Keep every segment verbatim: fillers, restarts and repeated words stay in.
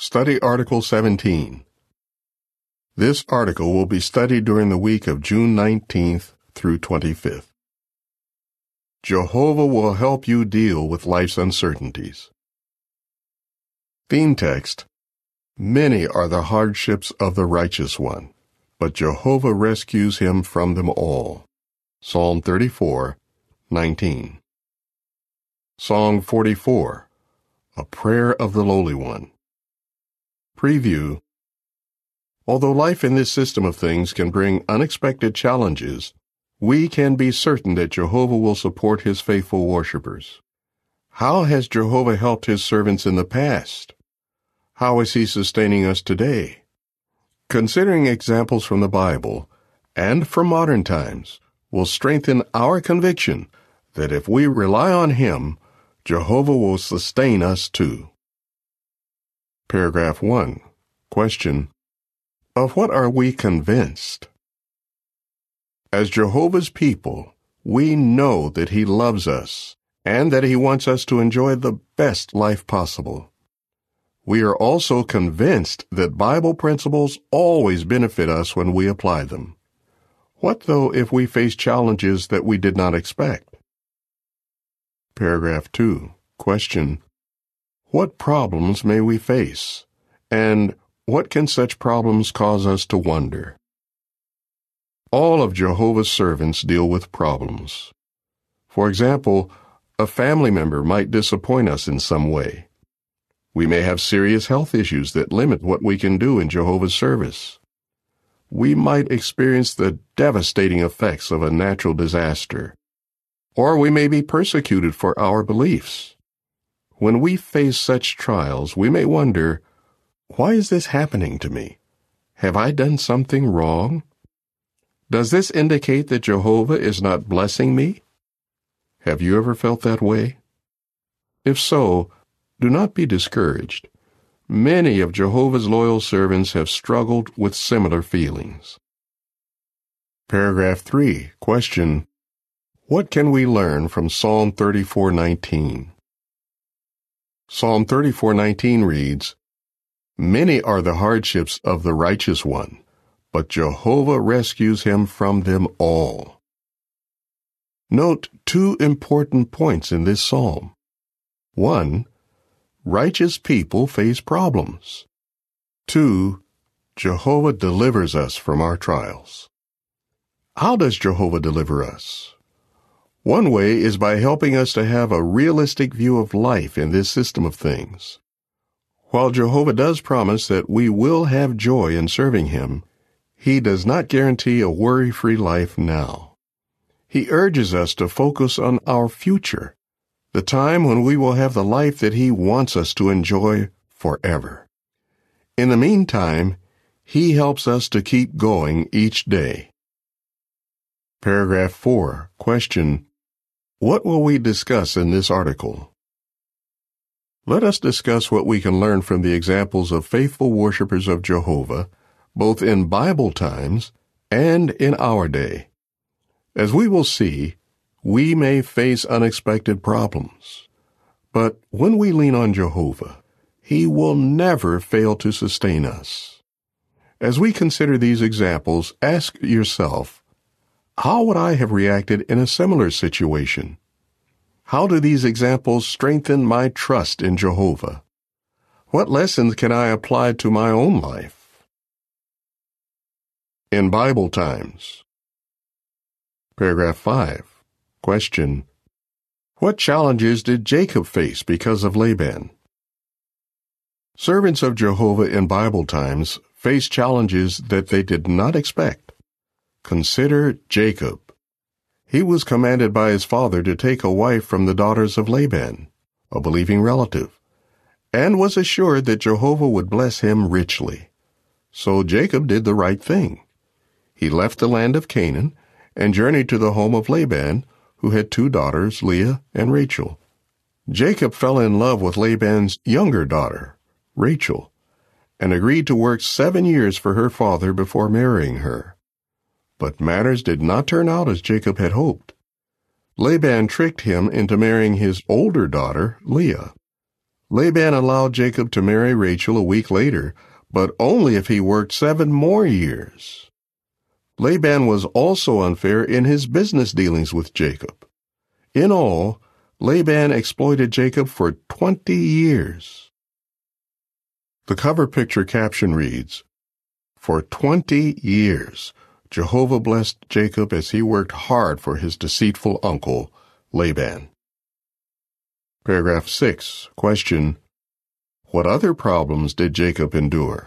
Study Article seventeen. This article will be studied during the week of June nineteenth through twenty-fifth. Jehovah will help you deal with life's uncertainties. Theme text: Many are the hardships of the righteous one, but Jehovah rescues him from them all. Psalm thirty-four, nineteen. Song forty-four, A Prayer of the Lowly One. Preview. Although life in this system of things can bring unexpected challenges, we can be certain that Jehovah will support his faithful worshipers. How has Jehovah helped his servants in the past? How is he sustaining us today? Considering examples from the Bible and from modern times will strengthen our conviction that if we rely on him, Jehovah will sustain us too. Paragraph one. Question: Of what are we convinced? As Jehovah's people, we know that he loves us and that he wants us to enjoy the best life possible. We are also convinced that Bible principles always benefit us when we apply them. What, though, if we face challenges that we did not expect? Paragraph two. Question: What problems may we face, and what can such problems cause us to wonder? All of Jehovah's servants deal with problems. For example, a family member might disappoint us in some way. We may have serious health issues that limit what we can do in Jehovah's service. We might experience the devastating effects of a natural disaster. Or we may be persecuted for our beliefs. When we face such trials, we may wonder, why is this happening to me? Have I done something wrong? Does this indicate that Jehovah is not blessing me? Have you ever felt that way? If so, do not be discouraged. Many of Jehovah's loyal servants have struggled with similar feelings. Paragraph three. Question: What can we learn from Psalm thirty-four nineteen? Psalm thirty-four nineteen reads, Many are the hardships of the righteous one, but Jehovah rescues him from them all. Note two important points in this psalm. One, righteous people face problems. Two, Jehovah delivers us from our trials. How does Jehovah deliver us? One way is by helping us to have a realistic view of life in this system of things. While Jehovah does promise that we will have joy in serving him, he does not guarantee a worry-free life now. He urges us to focus on our future, the time when we will have the life that he wants us to enjoy forever. In the meantime, he helps us to keep going each day. Paragraph four. Question: What will we discuss in this article? Let us discuss what we can learn from the examples of faithful worshipers of Jehovah, both in Bible times and in our day. As we will see, we may face unexpected problems. But when we lean on Jehovah, he will never fail to sustain us. As we consider these examples, ask yourself, how would I have reacted in a similar situation? How do these examples strengthen my trust in Jehovah? What lessons can I apply to my own life? In Bible times. Paragraph five. Question: What challenges did Jacob face because of Laban? Servants of Jehovah in Bible times faced challenges that they did not expect. Consider Jacob. He was commanded by his father to take a wife from the daughters of Laban, a believing relative, and was assured that Jehovah would bless him richly. So Jacob did the right thing. He left the land of Canaan and journeyed to the home of Laban, who had two daughters, Leah and Rachel. Jacob fell in love with Laban's younger daughter, Rachel, and agreed to work seven years for her father before marrying her. But matters did not turn out as Jacob had hoped. Laban tricked him into marrying his older daughter, Leah. Laban allowed Jacob to marry Rachel a week later, but only if he worked seven more years. Laban was also unfair in his business dealings with Jacob. In all, Laban exploited Jacob for twenty years. The cover picture caption reads, "For twenty years, Jehovah blessed Jacob as he worked hard for his deceitful uncle, Laban." Paragraph six. Question: What other problems did Jacob endure?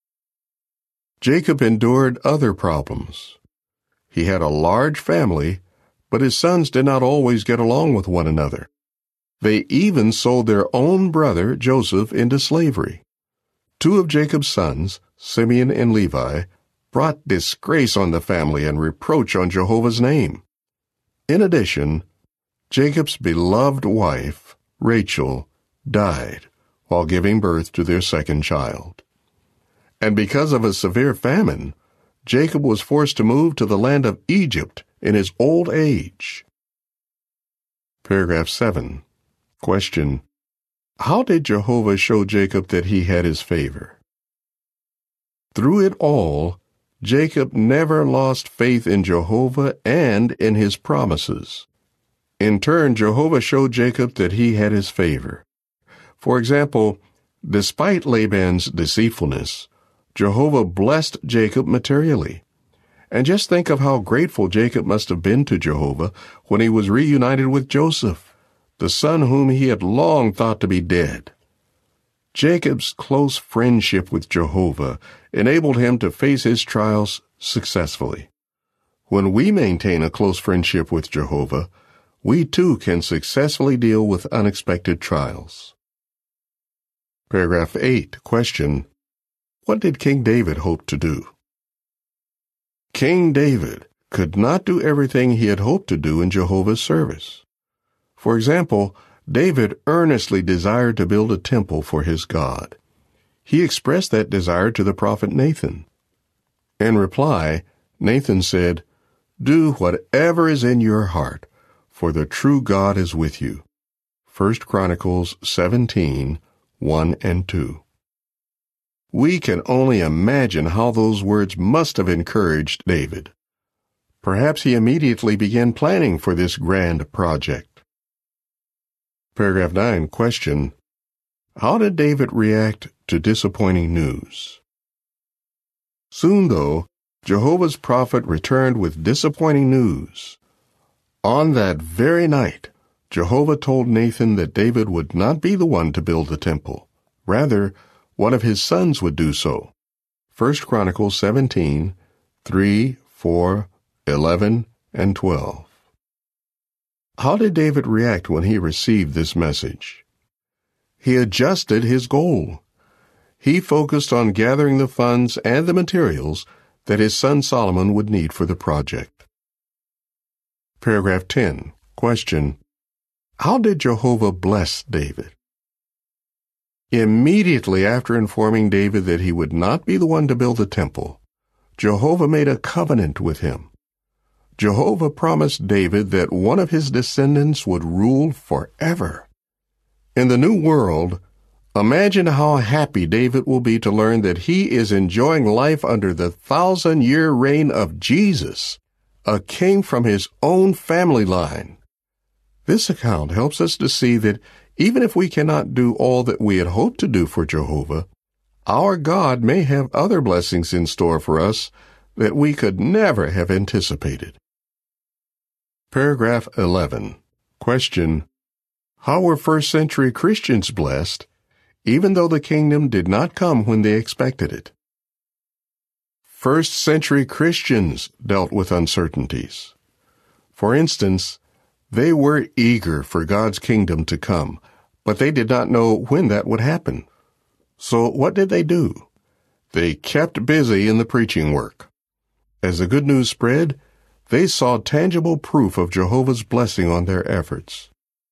Jacob endured other problems. He had a large family, but his sons did not always get along with one another. They even sold their own brother, Joseph, into slavery. Two of Jacob's sons, Simeon and Levi, brought disgrace on the family and reproach on Jehovah's name. In addition, Jacob's beloved wife, Rachel, died while giving birth to their second child. And because of a severe famine, Jacob was forced to move to the land of Egypt in his old age. Paragraph seven. Question: How did Jehovah show Jacob that he had his favor? Through it all, Jacob never lost faith in Jehovah and in his promises. In turn, Jehovah showed Jacob that he had his favor. For example, despite Laban's deceitfulness, Jehovah blessed Jacob materially. And just think of how grateful Jacob must have been to Jehovah when he was reunited with Joseph, the son whom he had long thought to be dead. Jacob's close friendship with Jehovah enabled him to face his trials successfully. When we maintain a close friendship with Jehovah, we too can successfully deal with unexpected trials. Paragraph eight. Question: What did King David hope to do? King David could not do everything he had hoped to do in Jehovah's service. For example, David earnestly desired to build a temple for his God. He expressed that desire to the prophet Nathan. In reply, Nathan said, "Do whatever is in your heart, for the true God is with you." First Chronicles seventeen, one and two. We can only imagine how those words must have encouraged David. Perhaps he immediately began planning for this grand project. Paragraph nine. Question: How did David react to disappointing news? Soon, though, Jehovah's prophet returned with disappointing news. On that very night, Jehovah told Nathan that David would not be the one to build the temple. Rather, one of his sons would do so. First Chronicles seventeen, three, four, eleven, and twelve. How did David react when he received this message? He adjusted his goal. He focused on gathering the funds and the materials that his son Solomon would need for the project. Paragraph ten. Question: How did Jehovah bless David? Immediately after informing David that he would not be the one to build the temple, Jehovah made a covenant with him. Jehovah promised David that one of his descendants would rule forever. In the new world, imagine how happy David will be to learn that he is enjoying life under the thousand-year reign of Jesus, a king from his own family line. This account helps us to see that even if we cannot do all that we had hoped to do for Jehovah, our God may have other blessings in store for us that we could never have anticipated. Paragraph eleven. Question: How were first-century Christians blessed, even though the kingdom did not come when they expected it? First-century Christians dealt with uncertainties. For instance, they were eager for God's kingdom to come, but they did not know when that would happen. So what did they do? They kept busy in the preaching work. As the good news spread, they saw tangible proof of Jehovah's blessing on their efforts.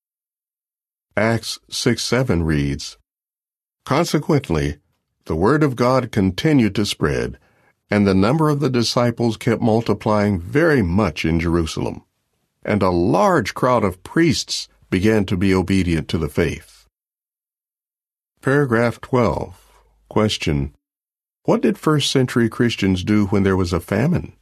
Acts six seven reads, "Consequently, the word of God continued to spread, and the number of the disciples kept multiplying very much in Jerusalem. And a large crowd of priests began to be obedient to the faith." Paragraph twelve. Question. What did first century Christians do when there was a famine?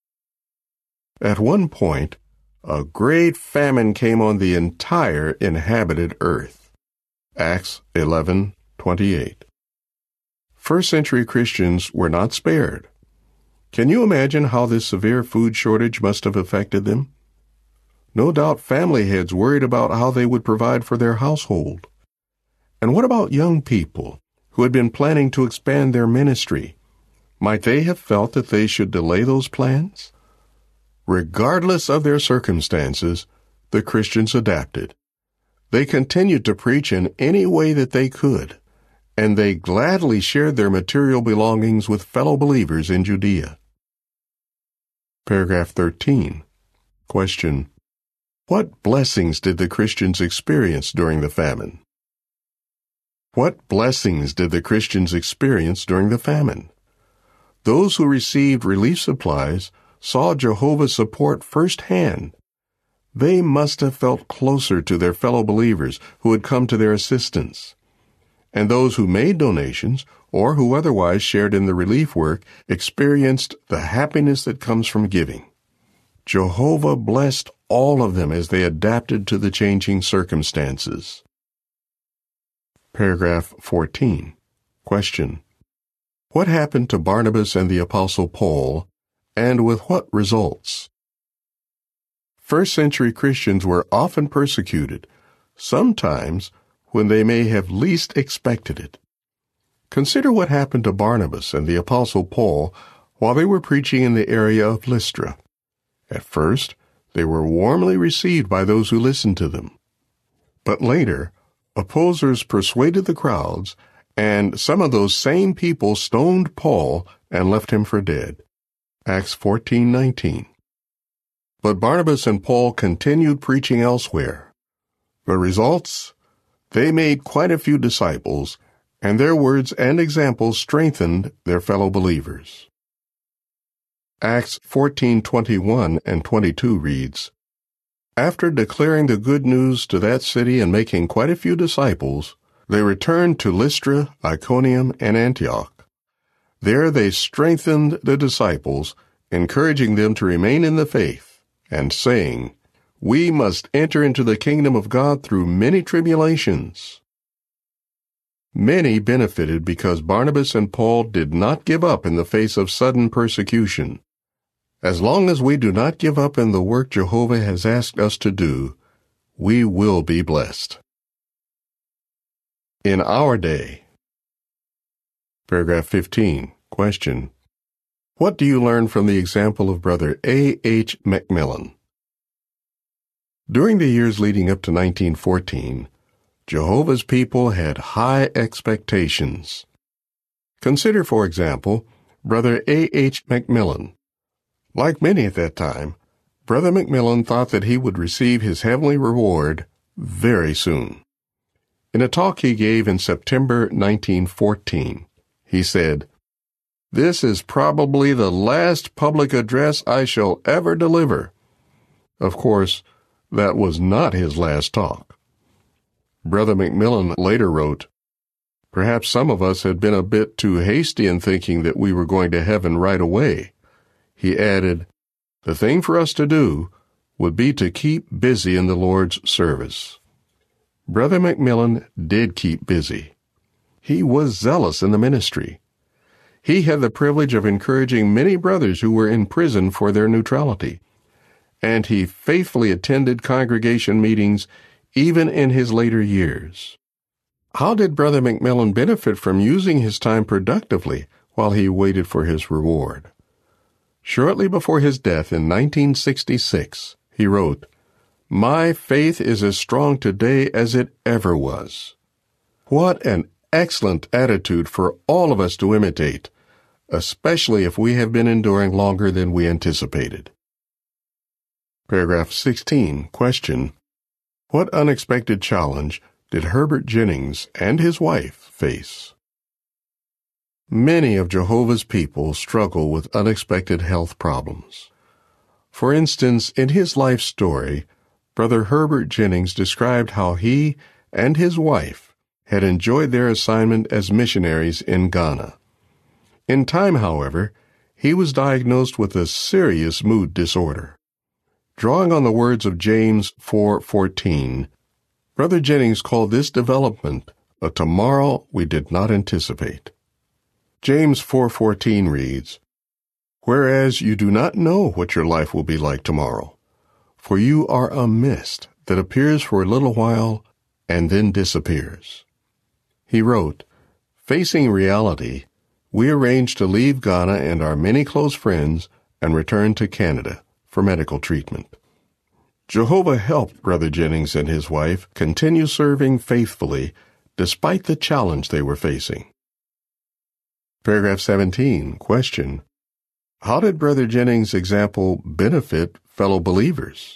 At one point, a great famine came on the entire inhabited earth. Acts eleven twenty-eight. First century Christians were not spared. Can you imagine how this severe food shortage must have affected them? No doubt family heads worried about how they would provide for their household. And what about young people who had been planning to expand their ministry? Might they have felt that they should delay those plans? Regardless of their circumstances, the Christians adapted. They continued to preach in any way that they could, and they gladly shared their material belongings with fellow believers in Judea. Paragraph thirteen. Question. What blessings did the Christians experience during the famine? What blessings did the Christians experience during the famine? Those who received relief supplies saw Jehovah's support firsthand. They must have felt closer to their fellow believers who had come to their assistance. And those who made donations, or who otherwise shared in the relief work, experienced the happiness that comes from giving. Jehovah blessed all of them as they adapted to the changing circumstances. Paragraph fourteen. Question. What happened to Barnabas and the Apostle Paul, and with what results? First century Christians were often persecuted, sometimes when they may have least expected it. Consider what happened to Barnabas and the Apostle Paul while they were preaching in the area of Lystra. At first, they were warmly received by those who listened to them. But later, opposers persuaded the crowds, and some of those same people stoned Paul and left him for dead. Acts fourteen nineteen. But Barnabas and Paul continued preaching elsewhere. The results? They made quite a few disciples, and their words and examples strengthened their fellow believers. Acts fourteen twenty-one and twenty-two reads, After declaring the good news to that city and making quite a few disciples, they returned to Lystra, Iconium, and Antioch. There they strengthened the disciples, encouraging them to remain in the faith, and saying, We must enter into the kingdom of God through many tribulations. Many benefited because Barnabas and Paul did not give up in the face of sudden persecution. As long as we do not give up in the work Jehovah has asked us to do, we will be blessed. In our day. Paragraph fifteen. Question. What do you learn from the example of Brother A H McMillan? During the years leading up to nineteen fourteen, Jehovah's people had high expectations. Consider, for example, Brother A H McMillan. Like many at that time, Brother McMillan thought that he would receive his heavenly reward very soon. In a talk he gave in September nineteen fourteen, he said, This is probably the last public address I shall ever deliver. Of course, that was not his last talk. Brother McMillan later wrote, Perhaps some of us had been a bit too hasty in thinking that we were going to heaven right away. He added, The thing for us to do would be to keep busy in the Lord's service. Brother McMillan did keep busy. He was zealous in the ministry. He had the privilege of encouraging many brothers who were in prison for their neutrality, and he faithfully attended congregation meetings even in his later years. How did Brother McMillan benefit from using his time productively while he waited for his reward? Shortly before his death in nineteen sixty-six, he wrote, My faith is as strong today as it ever was. What an excellent attitude for all of us to imitate, especially if we have been enduring longer than we anticipated. Paragraph sixteen. Question. What unexpected challenge did Herbert Jennings and his wife face? Many of Jehovah's people struggle with unexpected health problems. For instance, in his life story, Brother Herbert Jennings described how he and his wife had enjoyed their assignment as missionaries in Ghana. In time, however, he was diagnosed with a serious mood disorder. Drawing on the words of James four fourteen, Brother Jennings called this development a tomorrow we did not anticipate. James four fourteen reads, "Whereas you do not know what your life will be like tomorrow, for you are a mist that appears for a little while and then disappears." He wrote, "Facing reality, we arranged to leave Ghana and our many close friends and return to Canada for medical treatment." Jehovah helped Brother Jennings and his wife continue serving faithfully despite the challenge they were facing. Paragraph seventeen, question. How did Brother Jennings' example benefit fellow believers?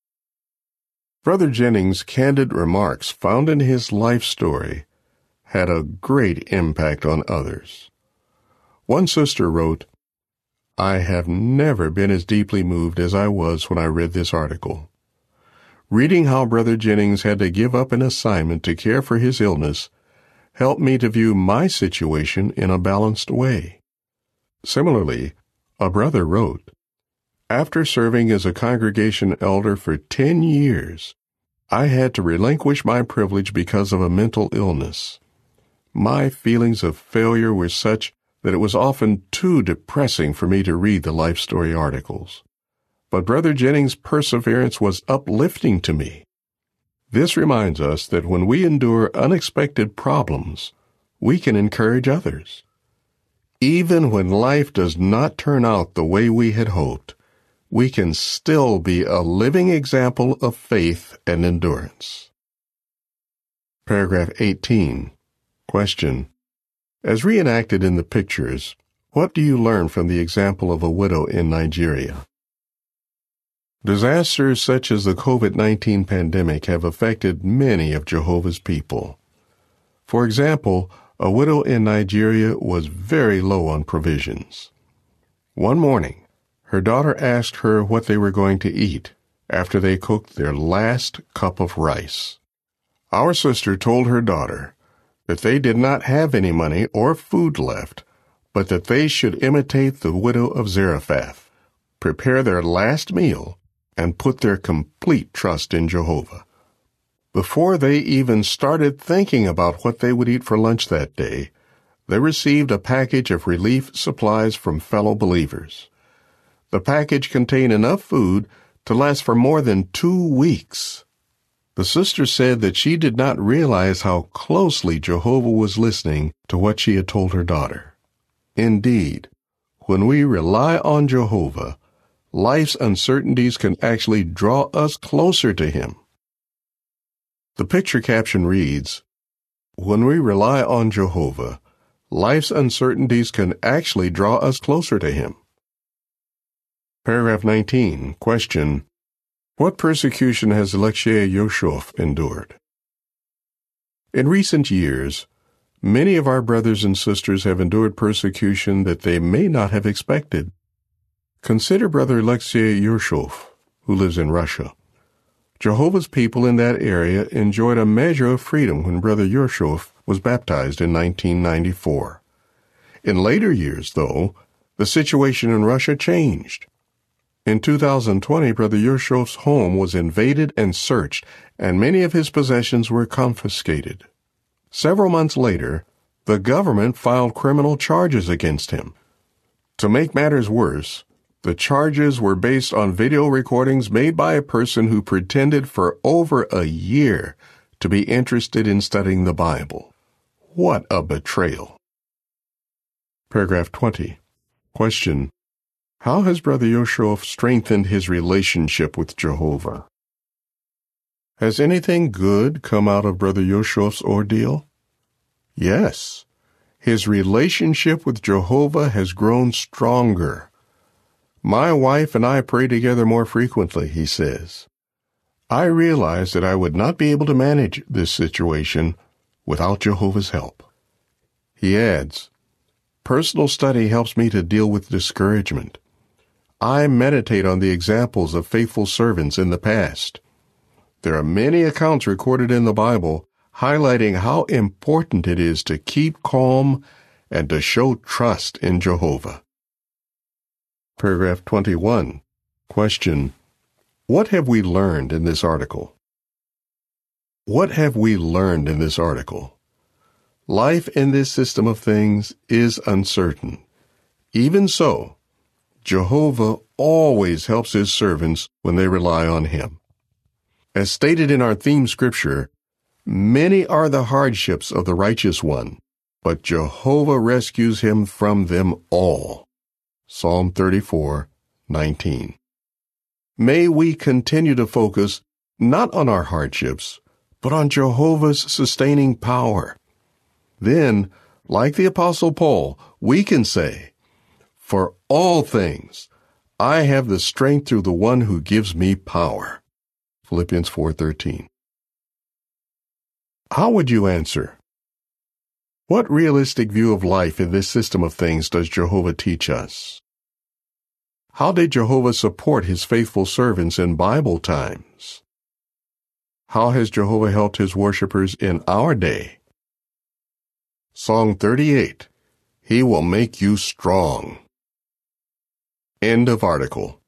Brother Jennings' candid remarks found in his life story had a great impact on others. One sister wrote, "I have never been as deeply moved as I was when I read this article. Reading how Brother Jennings had to give up an assignment to care for his illness helped me to view my situation in a balanced way." Similarly, a brother wrote, "After serving as a congregation elder for ten years, I had to relinquish my privilege because of a mental illness. My feelings of failure were such that it was often too depressing for me to read the life story articles. But Brother Jennings' perseverance was uplifting to me. This reminds us that when we endure unexpected problems, we can encourage others. Even when life does not turn out the way we had hoped, we can still be a living example of faith and endurance." Paragraph eighteen. Question. As reenacted in the pictures, what do you learn from the example of a widow in Nigeria? Disasters such as the COVID nineteen pandemic have affected many of Jehovah's people. For example, a widow in Nigeria was very low on provisions. One morning, her daughter asked her what they were going to eat after they cooked their last cup of rice. Our sister told her daughter that they did not have any money or food left, but that they should imitate the widow of Zarephath, prepare their last meal, and put their complete trust in Jehovah. Before they even started thinking about what they would eat for lunch that day, they received a package of relief supplies from fellow believers. The package contained enough food to last for more than two weeks. The sister said that she did not realize how closely Jehovah was listening to what she had told her daughter. Indeed, when we rely on Jehovah, life's uncertainties can actually draw us closer to Him. The picture caption reads, "When we rely on Jehovah, life's uncertainties can actually draw us closer to Him." Paragraph nineteen, question. What persecution has Alexei Yoshov endured? In recent years, many of our brothers and sisters have endured persecution that they may not have expected. Consider Brother Alexei Yoshov, who lives in Russia. Jehovah's people in that area enjoyed a measure of freedom when Brother Yoshov was baptized in nineteen ninety-four. In later years, though, the situation in Russia changed. In two thousand twenty, Brother Yoshov's home was invaded and searched, and many of his possessions were confiscated. Several months later, the government filed criminal charges against him. To make matters worse, the charges were based on video recordings made by a person who pretended for over a year to be interested in studying the Bible. What a betrayal! Paragraph twenty. Question. How has Brother Yoshov strengthened his relationship with Jehovah? Has anything good come out of Brother Yoshov's ordeal? Yes. His relationship with Jehovah has grown stronger. My wife and I pray together more frequently, he says. I realized that I would not be able to manage this situation without Jehovah's help. He adds, personal study helps me to deal with discouragement. I meditate on the examples of faithful servants in the past. There are many accounts recorded in the Bible highlighting how important it is to keep calm and to show trust in Jehovah. Paragraph twenty-one. Question: what have we learned in this article? What have we learned in this article? Life in this system of things is uncertain. Even so, Jehovah always helps his servants when they rely on him. As stated in our theme scripture, many are the hardships of the righteous one, but Jehovah rescues him from them all. Psalm thirty-four, nineteen. May we continue to focus not on our hardships, but on Jehovah's sustaining power. Then, like the Apostle Paul, we can say, "For all things, I have the strength through the one who gives me power." Philippians four thirteen. How would you answer? What realistic view of life in this system of things does Jehovah teach us? How did Jehovah support his faithful servants in Bible times? How has Jehovah helped his worshipers in our day? Song thirty-eight. He will make you strong. End of article.